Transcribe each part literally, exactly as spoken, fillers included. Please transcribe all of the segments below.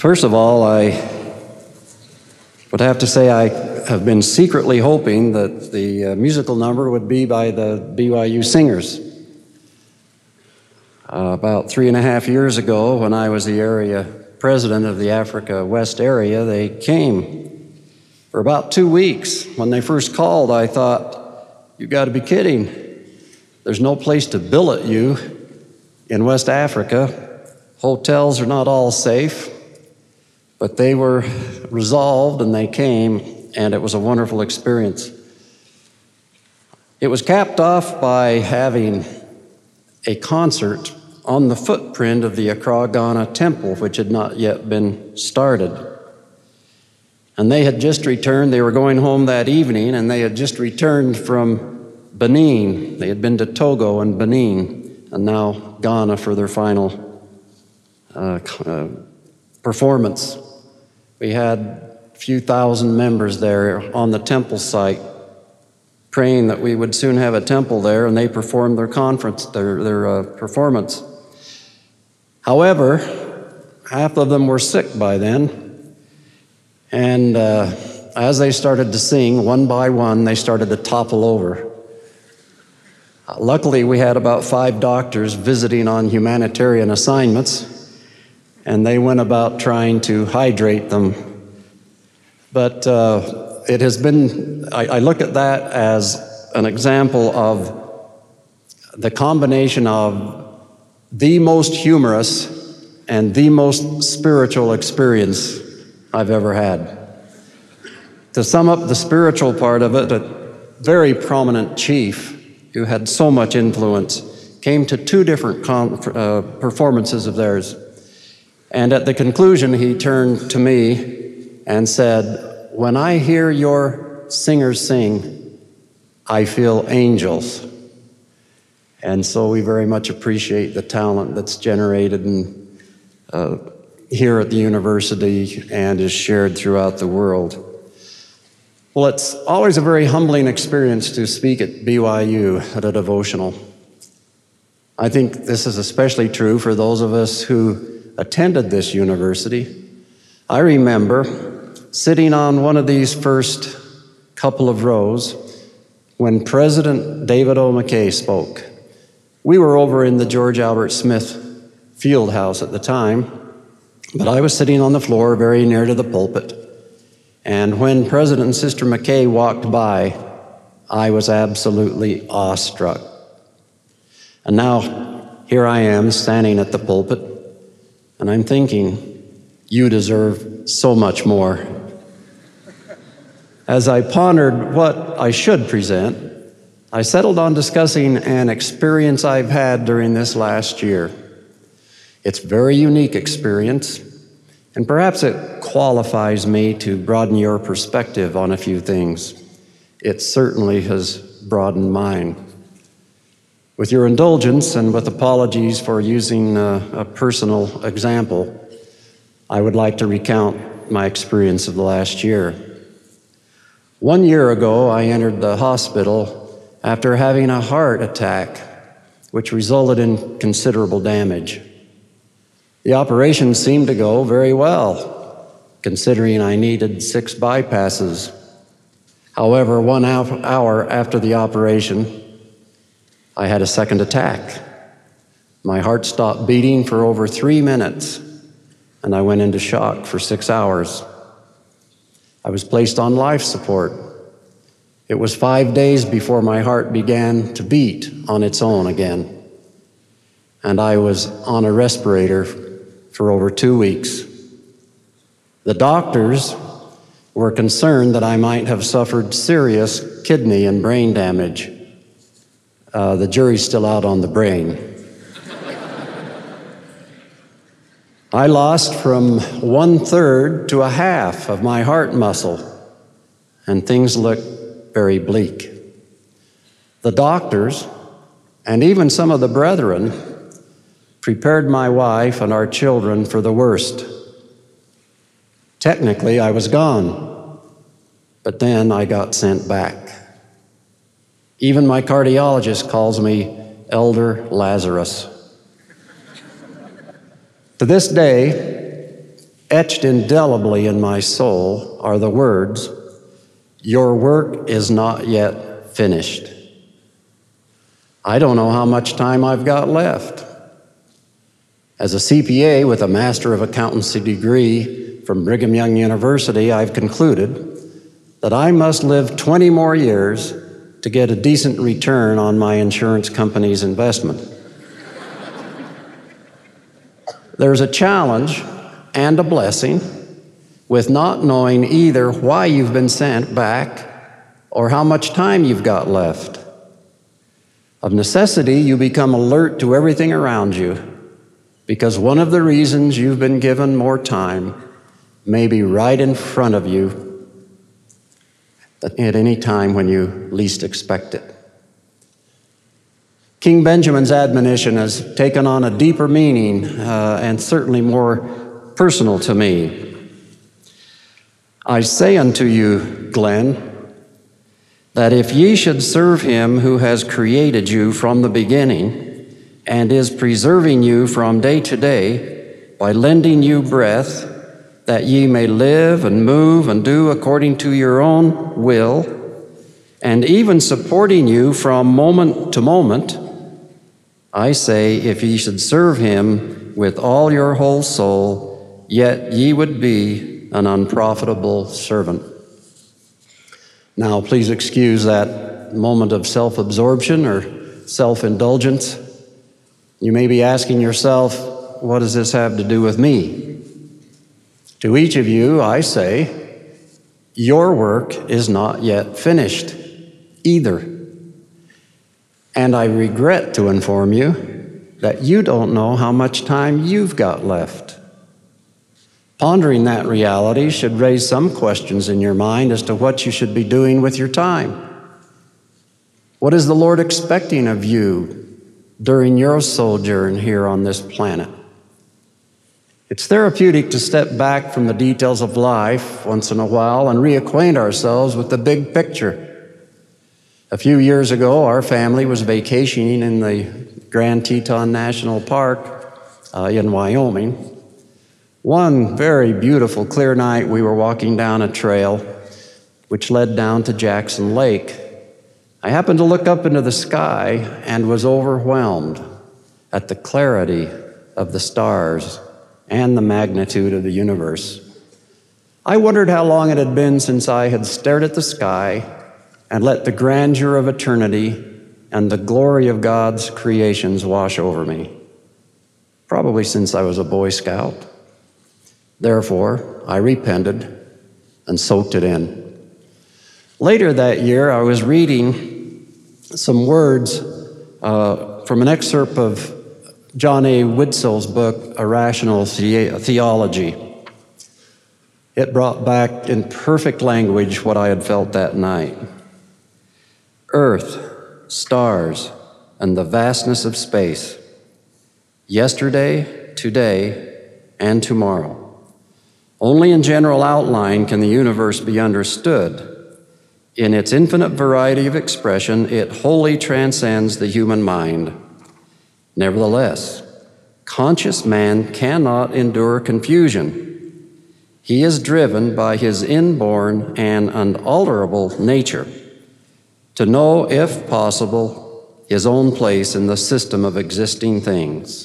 First of all, I would have to say I have been secretly hoping that the uh, musical number would be by the B Y U Singers. Uh, about three and a half years ago, when I was the area president of the Africa West area, they came for about two weeks. When they first called, I thought, you got to be kidding. There's no place to billet you in West Africa. Hotels are not all safe. But they were resolved and they came, and it was a wonderful experience. It was capped off by having a concert on the footprint of the Accra, Ghana temple, which had not yet been started. And they had just returned, they were going home that evening, and they had just returned from Benin. They had been to Togo and Benin, and now Ghana for their final uh, uh, performance. We had a few thousand members there on the temple site, praying that we would soon have a temple there, and they performed their conference, their, their uh, performance. However, half of them were sick by then, and uh, as they started to sing, one by one, they started to topple over. Uh, luckily, we had about five doctors visiting on humanitarian assignments, and they went about trying to hydrate them. But uh, it has been, I, I look at that as an example of the combination of the most humorous and the most spiritual experience I've ever had. To sum up the spiritual part of it, a very prominent chief who had so much influence came to two different con- uh, performances of theirs. And at the conclusion, he turned to me and said, when I hear your singers sing, I feel angels. And so we very much appreciate the talent that's generated in, uh, here at the university and is shared throughout the world. Well, it's always a very humbling experience to speak at B Y U at a devotional. I think this is especially true for those of us who attended this university. I remember sitting on one of these first couple of rows when President David O. McKay spoke. We were over in the George Albert Smith field house at the time, but I was sitting on the floor very near to the pulpit. And when President and Sister McKay walked by, I was absolutely awestruck. And now here I am standing at the pulpit, and I'm thinking, you deserve so much more. As I pondered what I should present, I settled on discussing an experience I've had during this last year. It's a very unique experience, and perhaps it qualifies me to broaden your perspective on a few things. It certainly has broadened mine. With your indulgence and with apologies for using a, a personal example, I would like to recount my experience of the last year. One year ago, I entered the hospital after having a heart attack, which resulted in considerable damage. The operation seemed to go very well, considering I needed six bypasses. However, one hour after the operation, I had a second attack. My heart stopped beating for over three minutes, and I went into shock for six hours. I was placed on life support. It was five days before my heart began to beat on its own again, and I was on a respirator for over two weeks. The doctors were concerned that I might have suffered serious kidney and brain damage. Uh, the jury's still out on the brain. I lost from one-third to a half of my heart muscle, and things looked very bleak. The doctors, and even some of the brethren, prepared my wife and our children for the worst. Technically, I was gone, but then I got sent back. Even my cardiologist calls me Elder Lazarus. To this day, etched indelibly in my soul are the words, "Your work is not yet finished." I don't know how much time I've got left. As a C P A with a Master of Accountancy degree from Brigham Young University, I've concluded that I must live twenty more years to get a decent return on my insurance company's investment. There's a challenge and a blessing with not knowing either why you've been sent back or how much time you've got left. Of necessity, you become alert to everything around you because one of the reasons you've been given more time may be right in front of you at any time when you least expect it. King Benjamin's admonition has taken on a deeper meaning uh, and certainly more personal to me. I say unto you, Glenn, that if ye should serve him who has created you from the beginning and is preserving you from day to day by lending you breath, that ye may live and move and do according to your own will, and even supporting you from moment to moment, I say, if ye should serve him with all your whole soul, yet ye would be an unprofitable servant. Now, please excuse that moment of self-absorption or self-indulgence. You may be asking yourself, what does this have to do with me? To each of you, I say, your work is not yet finished either. And I regret to inform you that you don't know how much time you've got left. Pondering that reality should raise some questions in your mind as to what you should be doing with your time. What is the Lord expecting of you during your sojourn here on this planet? It's therapeutic to step back from the details of life once in a while and reacquaint ourselves with the big picture. A few years ago, our family was vacationing in the Grand Teton National Park uh, in Wyoming. One very beautiful, clear night, we were walking down a trail which led down to Jackson Lake. I happened to look up into the sky and was overwhelmed at the clarity of the stars and the magnitude of the universe. I wondered how long it had been since I had stared at the sky and let the grandeur of eternity and the glory of God's creations wash over me. Probably since I was a Boy Scout. Therefore, I repented and soaked it in. Later that year, I was reading some words uh, from an excerpt of John A. Widtsoe's book, A Rational The- Theology. It brought back in perfect language what I had felt that night. Earth, stars, and the vastness of space. Yesterday, today, and tomorrow. Only in general outline can the universe be understood. In its infinite variety of expression, it wholly transcends the human mind. Nevertheless, conscious man cannot endure confusion. He is driven by his inborn and unalterable nature to know, if possible, his own place in the system of existing things.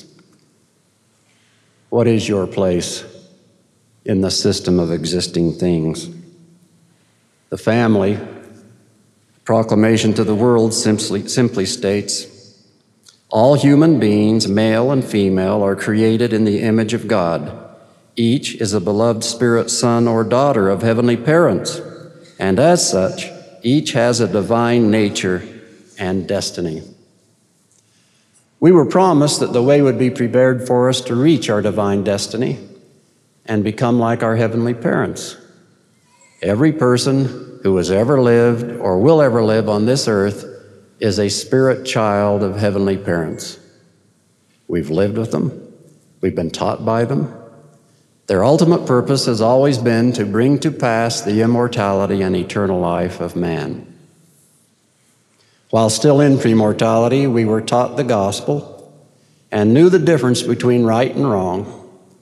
What is your place in the system of existing things? The family proclamation to the world simply, simply states, all human beings, male and female, are created in the image of God. Each is a beloved spirit son or daughter of heavenly parents, and as such, each has a divine nature and destiny. We were promised that the way would be prepared for us to reach our divine destiny and become like our heavenly parents. Every person who has ever lived or will ever live on this earth is a spirit child of heavenly parents. We've lived with them. We've been taught by them. Their ultimate purpose has always been to bring to pass the immortality and eternal life of man. While still in premortality, we were taught the gospel and knew the difference between right and wrong,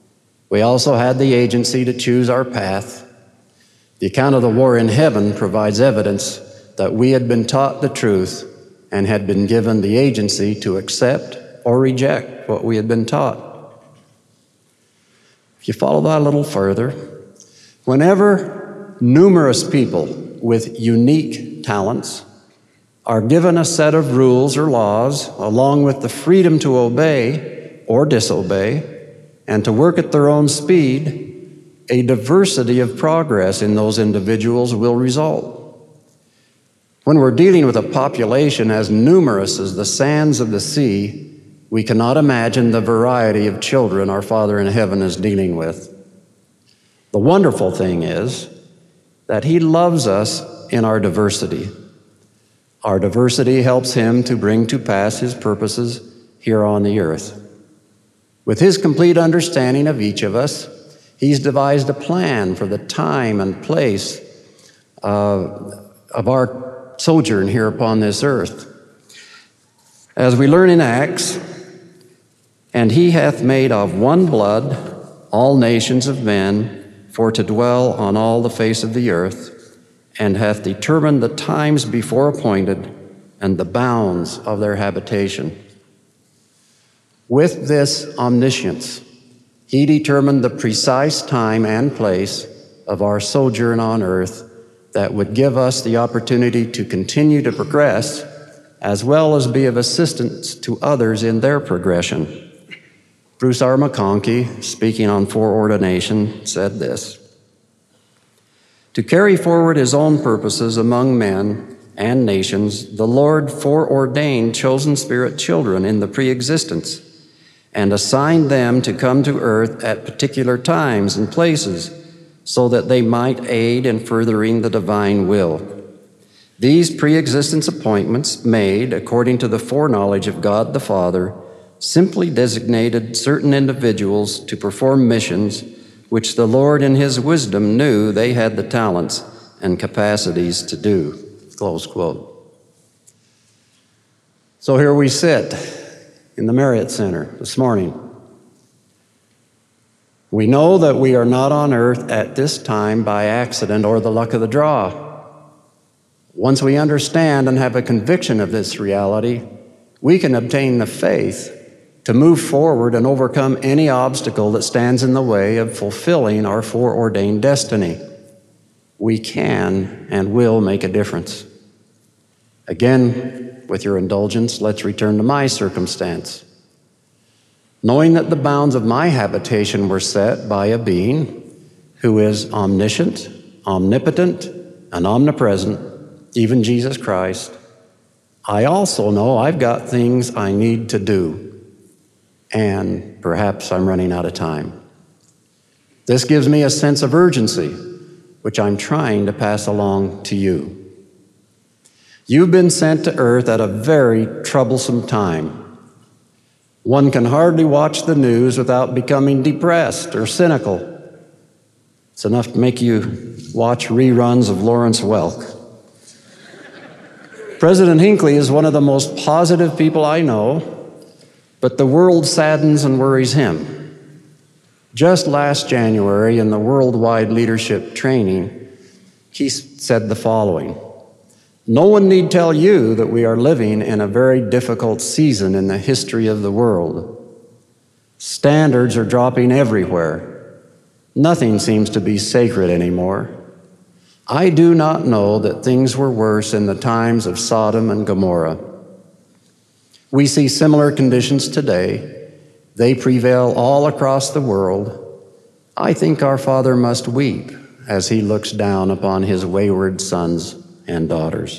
We also had the agency to choose our path. The account of the war in heaven provides evidence that we had been taught the truth and had been given the agency to accept or reject what we had been taught. If you follow that a little further, whenever numerous people with unique talents are given a set of rules or laws, along with the freedom to obey or disobey, and to work at their own speed, a diversity of progress in those individuals will result. When we're dealing with a population as numerous as the sands of the sea, we cannot imagine the variety of children our Father in heaven is dealing with. The wonderful thing is that He loves us in our diversity. Our diversity helps Him to bring to pass His purposes here on the earth. With His complete understanding of each of us, He's devised a plan for the time and place uh, of our sojourn here upon this earth. As we learn in Acts, and He hath made of one blood all nations of men for to dwell on all the face of the earth, and hath determined the times before appointed and the bounds of their habitation. With this omniscience, He determined the precise time and place of our sojourn on earth that would give us the opportunity to continue to progress, as well as be of assistance to others in their progression. Bruce R. McConkie, speaking on foreordination, said this: "To carry forward His own purposes among men and nations, the Lord foreordained chosen spirit children in the pre-existence, and assigned them to come to earth at particular times and places so that they might aid in furthering the divine will. These pre-existence appointments, made according to the foreknowledge of God the Father, simply designated certain individuals to perform missions which the Lord in His wisdom knew they had the talents and capacities to do." Close quote. So here we sit in the Marriott Center this morning. We know that we are not on earth at this time by accident or the luck of the draw. Once we understand and have a conviction of this reality, we can obtain the faith to move forward and overcome any obstacle that stands in the way of fulfilling our foreordained destiny. We can and will make a difference. Again, with your indulgence, let's return to my circumstance. Knowing that the bounds of my habitation were set by a being who is omniscient, omnipotent, and omnipresent, even Jesus Christ, I also know I've got things I need to do, and perhaps I'm running out of time. This gives me a sense of urgency, which I'm trying to pass along to you. You've been sent to earth at a very troublesome time. One can hardly watch the news without becoming depressed or cynical. It's enough to make you watch reruns of Lawrence Welk. President Hinckley is one of the most positive people I know, but the world saddens and worries him. Just last January in the worldwide leadership training, he said the following: "No one need tell you that we are living in a very difficult season in the history of the world. Standards are dropping everywhere. Nothing seems to be sacred anymore. I do not know that things were worse in the times of Sodom and Gomorrah. We see similar conditions today. They prevail all across the world. I think our Father must weep as He looks down upon His wayward sons and daughters."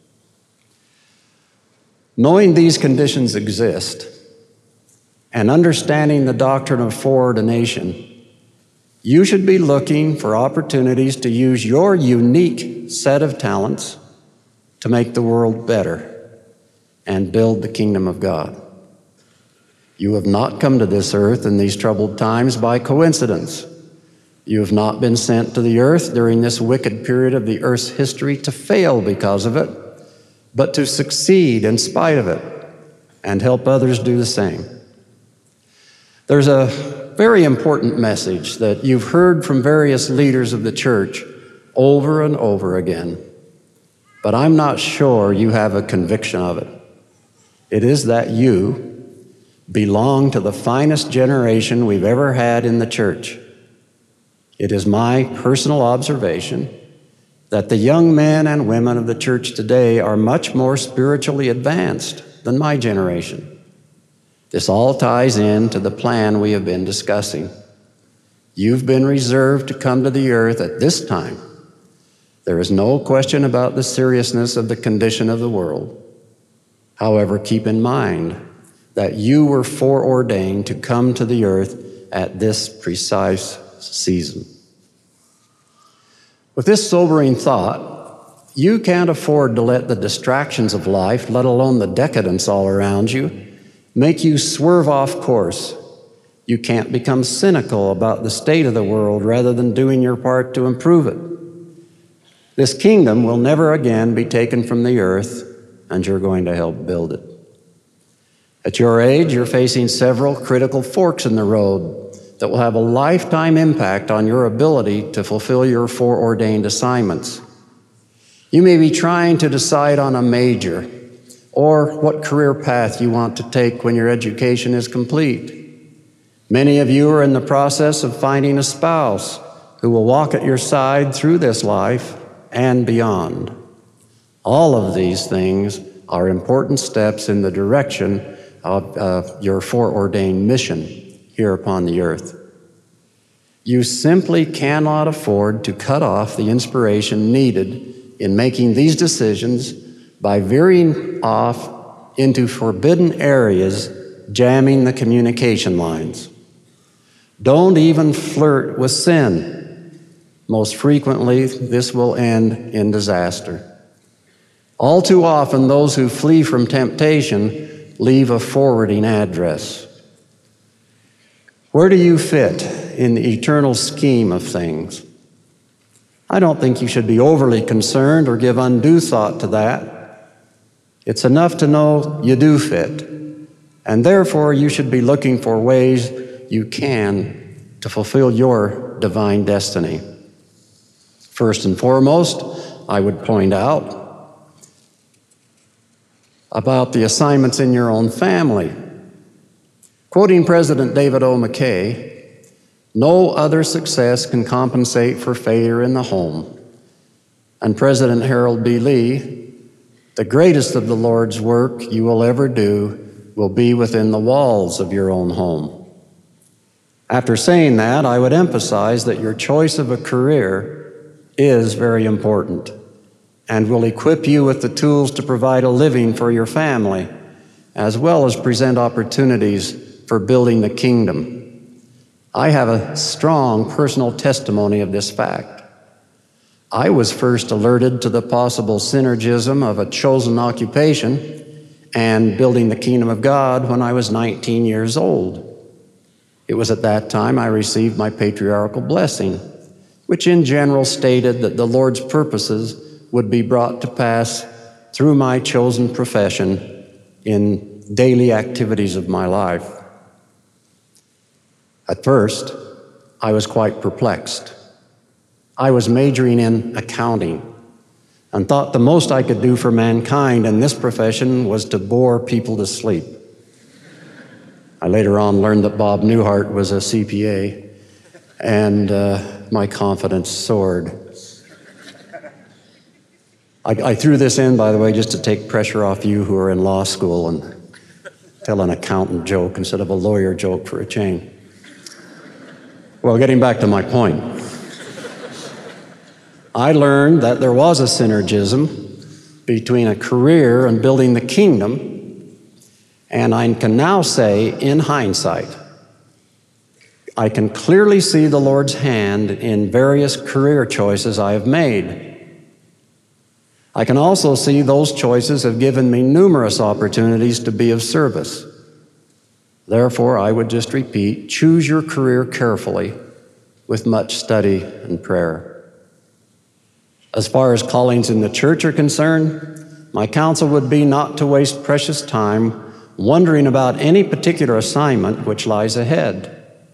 Knowing these conditions exist and understanding the doctrine of foreordination, you should be looking for opportunities to use your unique set of talents to make the world better and build the kingdom of God. You have not come to this earth in these troubled times by coincidence. You have not been sent to the earth during this wicked period of the earth's history to fail because of it, but to succeed in spite of it and help others do the same. There's a very important message that you've heard from various leaders of the church over and over again, but I'm not sure you have a conviction of it. It is that you belong to the finest generation we've ever had in the church. It is my personal observation that the young men and women of the church today are much more spiritually advanced than my generation. This all ties into the plan we have been discussing. You've been reserved to come to the earth at this time. There is no question about the seriousness of the condition of the world. However, keep in mind that you were foreordained to come to the earth at this precise season. With this sobering thought, you can't afford to let the distractions of life, let alone the decadence all around you, make you swerve off course. You can't become cynical about the state of the world rather than doing your part to improve it. This kingdom will never again be taken from the earth, and you're going to help build it. At your age, you're facing several critical forks in the road that will have a lifetime impact on your ability to fulfill your foreordained assignments. You may be trying to decide on a major or what career path you want to take when your education is complete. Many of you are in the process of finding a spouse who will walk at your side through this life and beyond. All of these things are important steps in the direction of uh, your foreordained mission here upon the earth. You simply cannot afford to cut off the inspiration needed in making these decisions by veering off into forbidden areas, jamming the communication lines. Don't even flirt with sin. Most frequently, this will end in disaster. All too often, those who flee from temptation leave a forwarding address. Where do you fit in the eternal scheme of things? I don't think you should be overly concerned or give undue thought to that. It's enough to know you do fit, and therefore you should be looking for ways you can to fulfill your divine destiny. First and foremost, I would point out about the assignments in your own family. Quoting President David O. McKay, no other success can compensate for failure in the home. And President Harold B. Lee, the greatest of the Lord's work you will ever do will be within the walls of your own home. After saying that, I would emphasize that your choice of a career is very important and will equip you with the tools to provide a living for your family, as well as present opportunities for building the kingdom. I have a strong personal testimony of this fact. I was first alerted to the possible synergism of a chosen occupation and building the kingdom of God when I was nineteen years old. It was at that time I received my patriarchal blessing, which in general stated that the Lord's purposes would be brought to pass through my chosen profession in daily activities of my life. At first, I was quite perplexed. I was majoring in accounting and thought the most I could do for mankind in this profession was to bore people to sleep. I later on learned that Bob Newhart was a C P A, and uh, my confidence soared. I, I threw this in, by the way, just to take pressure off you who are in law school and tell an accountant joke instead of a lawyer joke for a change. Well, getting back to my point. I learned that there was a synergism between a career and building the kingdom, and I can now say, in hindsight, I can clearly see the Lord's hand in various career choices I have made. I can also see those choices have given me numerous opportunities to be of service. Therefore, I would just repeat, choose your career carefully with much study and prayer. As far as callings in the church are concerned, my counsel would be not to waste precious time wondering about any particular assignment which lies ahead.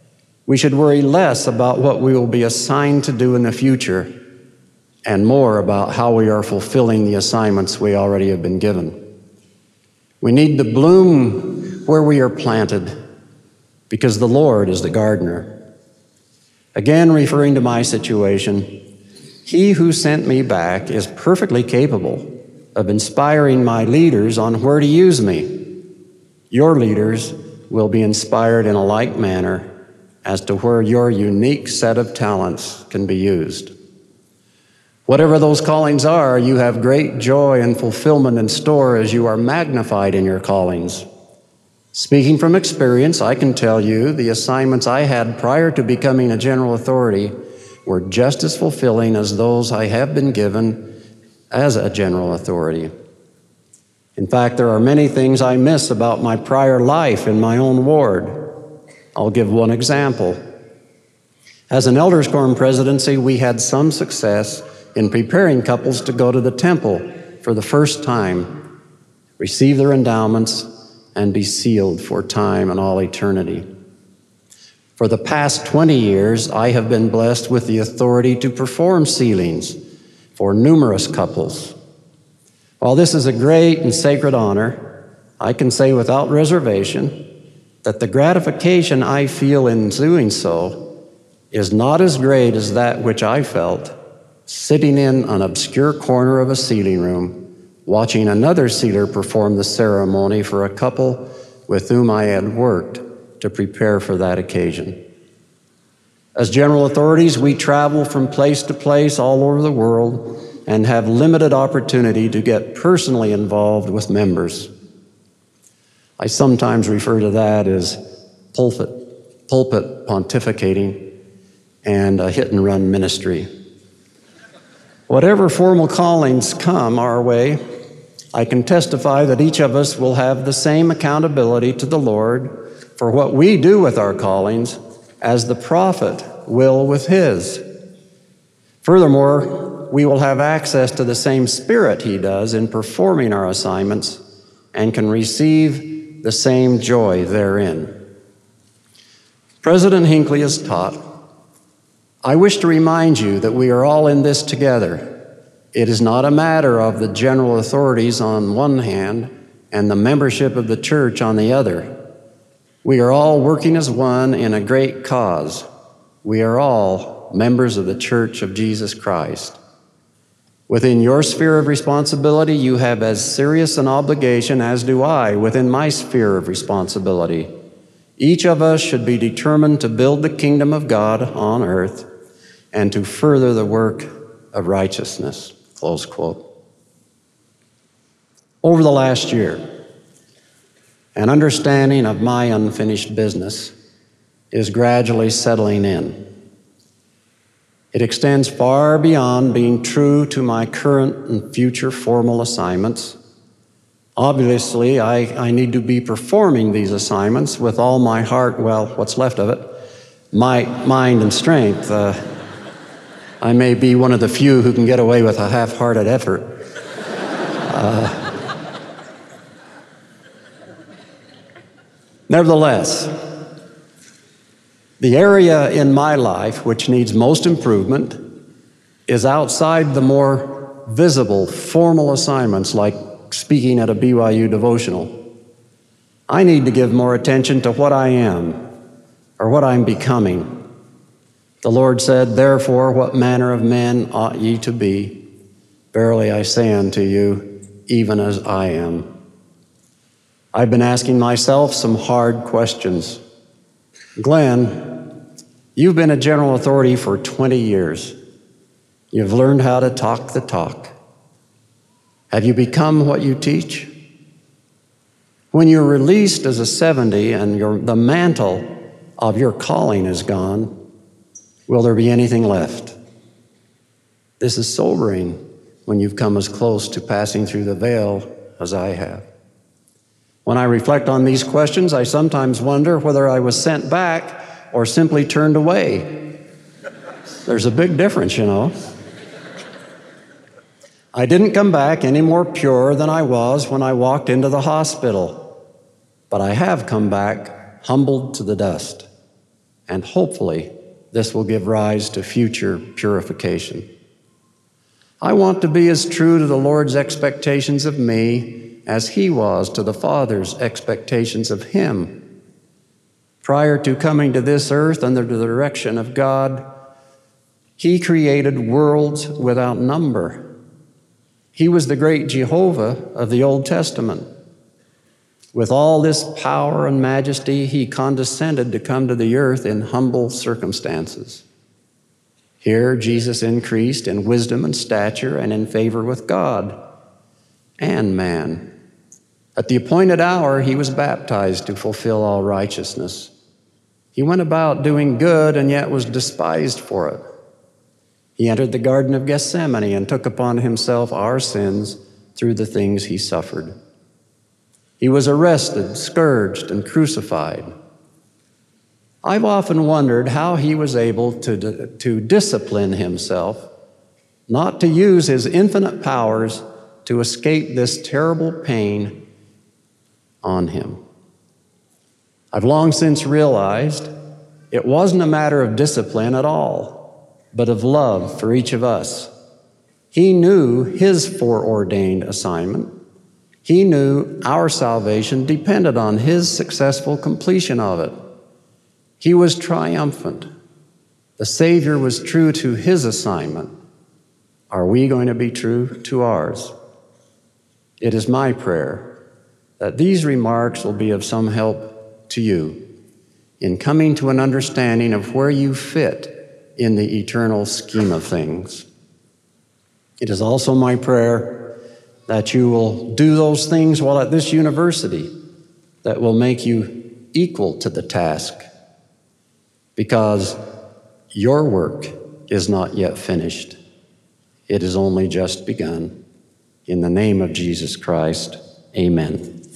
We should worry less about what we will be assigned to do in the future and more about how we are fulfilling the assignments we already have been given. We need to bloom where we are planted because the Lord is the gardener. Again, referring to my situation, He who sent me back is perfectly capable of inspiring my leaders on where to use me. Your leaders will be inspired in a like manner as to where your unique set of talents can be used. Whatever those callings are, you have great joy and fulfillment in store as you are magnified in your callings. Speaking from experience, I can tell you the assignments I had prior to becoming a general authority were just as fulfilling as those I have been given as a general authority. In fact, there are many things I miss about my prior life in my own ward. I'll give one example. As an elders quorum presidency, we had some success in preparing couples to go to the temple for the first time, receive their endowments, and be sealed for time and all eternity. For the past twenty years, I have been blessed with the authority to perform sealings for numerous couples. While this is a great and sacred honor, I can say without reservation that the gratification I feel in doing so is not as great as that which I felt sitting in an obscure corner of a sealing room, watching another sealer perform the ceremony for a couple with whom I had worked to prepare for that occasion. As general authorities, we travel from place to place all over the world and have limited opportunity to get personally involved with members. I sometimes refer to that as pulpit, pulpit pontificating and a hit-and-run ministry. Whatever formal callings come our way, I can testify that each of us will have the same accountability to the Lord for what we do with our callings as the prophet will with his. Furthermore, we will have access to the same spirit he does in performing our assignments and can receive the same joy therein. President Hinckley has taught, I wish to remind you that we are all in this together. It is not a matter of the general authorities on one hand and the membership of the church on the other. We are all working as one in a great cause. We are all members of the Church of Jesus Christ. Within your sphere of responsibility, you have as serious an obligation as do I within my sphere of responsibility. Each of us should be determined to build the kingdom of God on earth and to further the work of righteousness. Close quote. Over the last year, an understanding of my unfinished business is gradually settling in. It extends far beyond being true to my current and future formal assignments. Obviously, I, I need to be performing these assignments with all my heart, well, what's left of it, might, mind, and strength. Uh, I may be one of the few who can get away with a half-hearted effort. Uh, nevertheless, the area in my life which needs most improvement is outside the more visible, formal assignments like speaking at a B Y U devotional. I need to give more attention to what I am or what I'm becoming. The Lord said, therefore, what manner of men ought ye to be? Verily I say unto you, even as I am. I've been asking myself some hard questions. Glenn, you've been a general authority for twenty years. You've learned how to talk the talk. Have you become what you teach? When you're released as a seventy and your, the mantle of your calling is gone, will there be anything left? This is sobering when you've come as close to passing through the veil as I have. When I reflect on these questions, I sometimes wonder whether I was sent back or simply turned away. There's a big difference, you know. I didn't come back any more pure than I was when I walked into the hospital, but I have come back humbled to the dust. and hopefully this will give rise to future purification. I want to be as true to the Lord's expectations of me as he was to the Father's expectations of him. Prior to coming to this earth under the direction of God, he created worlds without number. He was the great Jehovah of the Old Testament. With all this power and majesty, he condescended to come to the earth in humble circumstances. Here, Jesus increased in wisdom and stature and in favor with God and man. At the appointed hour, he was baptized to fulfill all righteousness. He went about doing good and yet was despised for it. He entered the Garden of Gethsemane and took upon himself our sins through the things he suffered. He was arrested, scourged, and crucified. I've often wondered how he was able to, to discipline himself, not to use his infinite powers to escape this terrible pain on him. I've long since realized it wasn't a matter of discipline at all, but of love for each of us. He knew his foreordained assignment. He knew our salvation depended on his successful completion of it. He was triumphant. The Savior was true to his assignment. Are we going to be true to ours? It is my prayer that these remarks will be of some help to you in coming to an understanding of where you fit in the eternal scheme of things. It is also my prayer that you will do those things while at this university that will make you equal to the task, because your work is not yet finished. It is only just begun. In the name of Jesus Christ, amen.